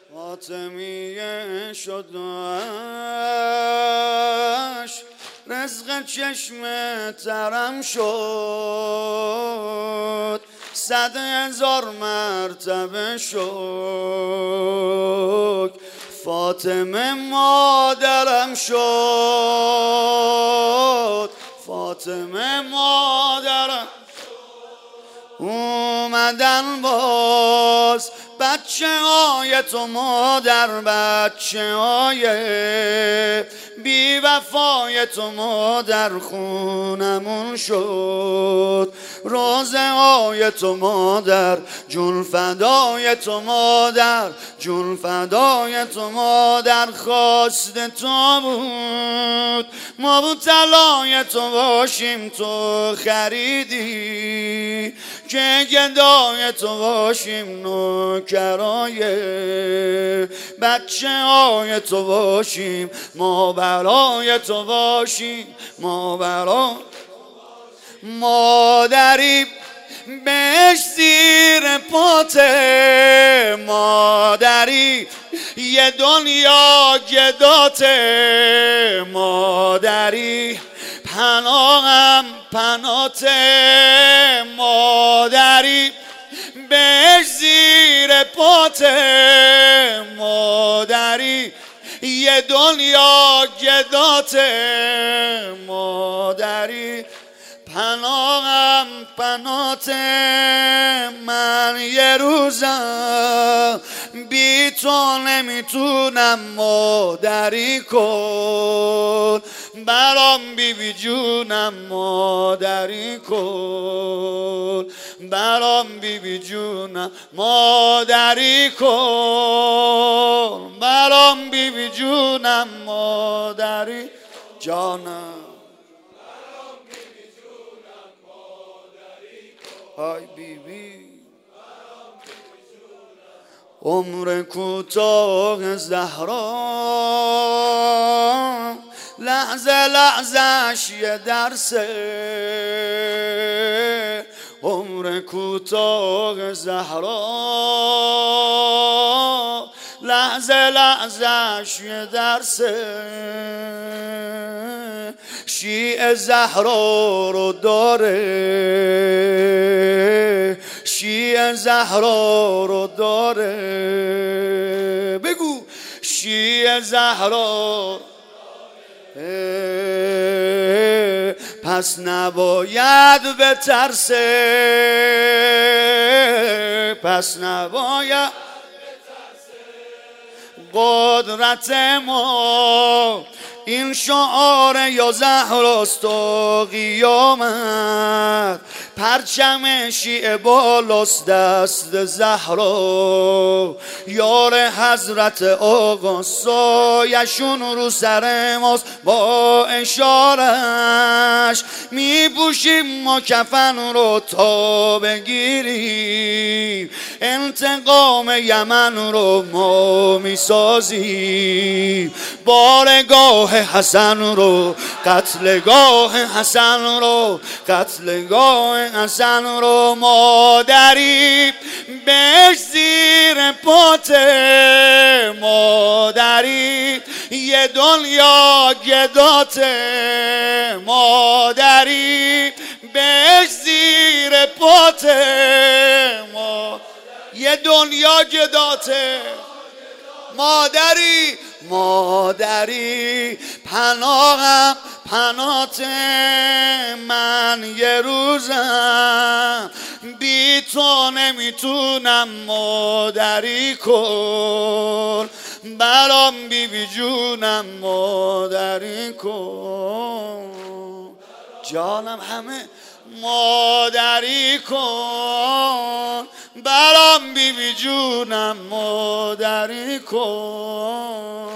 فاطمیه شدش رزق چشم ترم شد 100,000 مرتبه شد فاطمه مادرم شد فاطمه مادرم اومدن باز بچه های تو مادر بچه های بی وفای تو مادر خونمون شد روزه های تو مادر جون فدای تو مادر جون فدای تو مادر خواست تو بود ما مبتلای تو باشیم تو خریدی که گدای تو باشیم نوکرای بچه های تو باشیم ما برای تو باشیم ما برای مادری بهش زیر پاته مادری یه دنیا گداته مادری پناهم پناته مادری بهش زیر پاته مادری یه دنیا گداته مادری پناهم پناته من یه روزم بی تو نمیتونم مادری کن برام بی بی جونم مادری کن برام بی بی جونم مادری کن برام بی بی جونم مادری جانم های بی بی عمر کوتاه زهرا لحظه لحظه‌اش یه درسه عمر کوتاه زهرا لحظه لحظه‌اش یه درسه شیعه زهرا رو داره شیعه زهرا رو داره بگو شیعه زهرا پس نباید بترسه پس نباید قدرت ما این شعار یا زهراست و قیامت پرچم شیعه بالاست دست زهرا یار حضرت آقا سایشون رو سر ماست با اشارش میپوشیم ما کفن رو تا بگیریم انتقام یمن رو ما میسازیم بارگاه حسن رو قتلگاه حسن رو قتلگاه حسن رو مادری بهش زیر پاته مادری یه دنیا گداته مادری بهش زیر پاته یه دنیا گداته مادری مادری پناهم پنات من یه روزم بی تو نمیتونم مادری کن برام بی بی جونم مادری کن جانم همه مادری کن برام بی بی جونم مادری کن